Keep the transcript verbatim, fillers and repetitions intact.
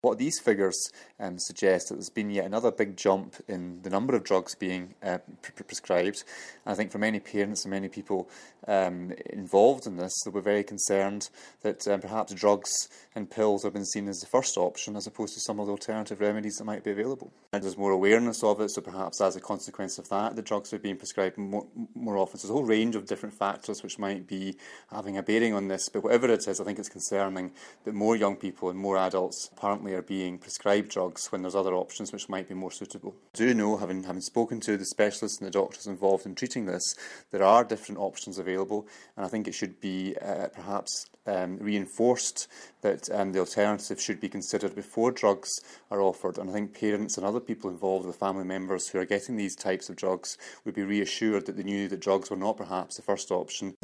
What these figures um, suggest that there's been yet another big jump in the number of drugs being uh, pre prescribed. And I think for many parents and many people um, involved in this, they were very concerned that um, perhaps drugs and pills have been seen as the first option as opposed to some of the alternative remedies that might be available. And there's more awareness of it, so perhaps as a consequence of that, the drugs are being prescribed more, more often. So there's a whole range of different factors which might be having a bearing on this, but whatever it is, I think it's concerning that more young people and more adults apparently are being prescribed drugs when there's other options which might be more suitable. I do know, having, having spoken to the specialists and the doctors involved in treating this, there are different options available, and I think it should be uh, perhaps um, reinforced that um, the alternative should be considered before drugs are offered. And I think parents and other people involved, the family members who are getting these types of drugs, would be reassured that they knew that drugs were not perhaps the first option.